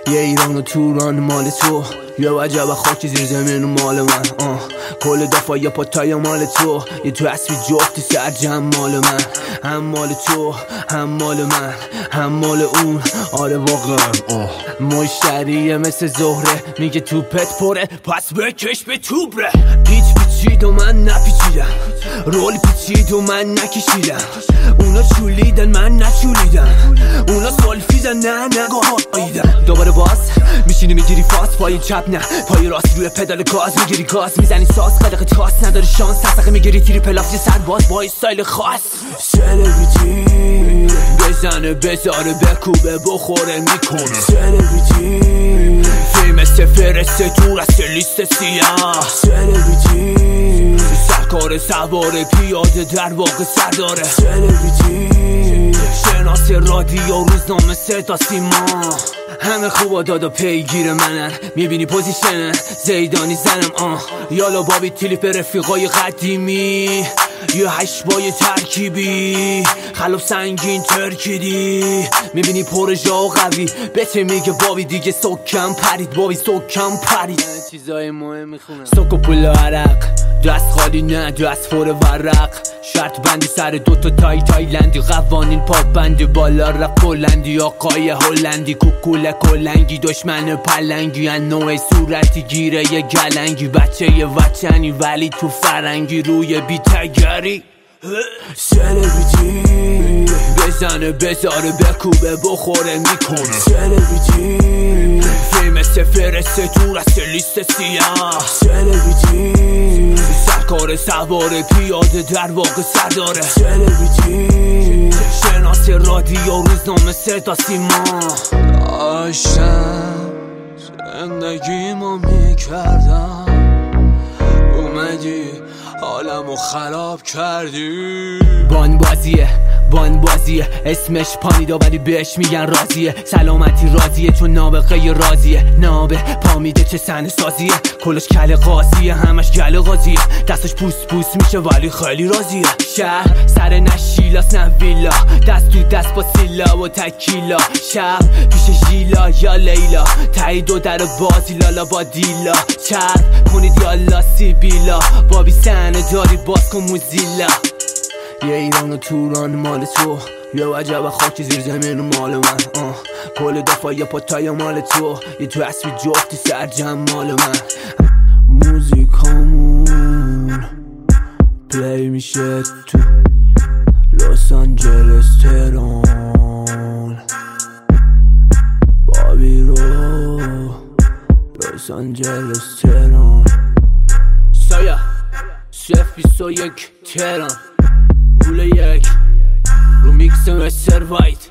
یه ایران و توران مال تو، یه وجب خاک زیر زمین مال من. کل دفعه یه پاتای مال تو، یه تو اصفی جفتی سر جمع مال من. هم مال تو هم مال من هم مال اون. آره واقعا مشتریه مثل زهره، میگه توپت پره پس بکش به توبره. پیچ پیچید و من نپیچیدم، رول پیچید و من نکشیدم. اونا چولیدن من نچولیدم، اونا سلفیدن نه گاهیدن. دوباره باز میشینی میگیری فاس، پای چپ نه پای راست روی پدال گاز میگیری گاز میزنی ساز. قدق تاس نداری شانس، تسقه میگیری تیری پلاس سرباز با استایل خاص. سلبریتی بزنه بذاره بکوبه بخوره میکنه. سلبریتی فیلم فرسته تو رست لیست سیاه. سلبریتی سرکار سوار پیاده در واقع سرداره. سلبریتی شناس رادیو روزنامه صدا سیما. همه خوبا دادا پیگیر منن، میبینی پوزیشنن زیدانی زنم. یالا بابی تلیپ رفیقای قدیمی، یه هشبای ترکیبی خلاف سنگین ترکیدی. میبینی پروژه و قوی بچه میگه بابی دیگه سکم پرید. بابی سکم پرید چیزای مهم میخونم. سک و پول عرق دست خالی نه دست فور ورق. شرط بندی سر دوتا تایلندی، قوانین پاپ بندی بالا رق کلندی. آقای هلندی کوکول کلنگی دشمن پلنگی، ان نوع صورتی گیره یه گلنگی. بچه یه وچنی ولی تو فرنگی روی بیتگری. سلبریتی بزنه بذاره بکوبه بخوره میکنه. سلبریتی فیلم فرسته تو رست لیست سیاه. سلبریتی سرکار سوار پیاده در واقع سرداره. سلبریتی شناس رادیو روزنامه صدا سیما. داشتم زندگیمو میکردم، اومدی حالمو خراب کردی. بانبازیه اسمش پانیدا ولی بهش میگن رازیه. سلامتی راضیه چون نابغه رازیه. نابه پا میده چه سن سازیه، کلش کل قاسیه همش گل قاضیه. دستش پوس میشه ولی خیلی راضیه. شهر سر نشیلاس نه ویلا، دست تو دست با سیلا و تکیلا. شب پیش ژیلا یا لیلا، تایید و در بازی لالا با دیلا. چپ کنید یالا سیبیلا، بابی سنه داری باز کن موزیلا. یه ایران و توران مال تو، یه وجب خاک زیر زمین مال من. کل دفعه یه پاتای مال تو، یه تو اصفی جفتی سر جمع مال من. موزیکامون پلی میشه تو لس آنجلس تهران. بابی رو لس آنجلس تهران. سایه 021 تهران. گوله یک رو میکس مستر وایت.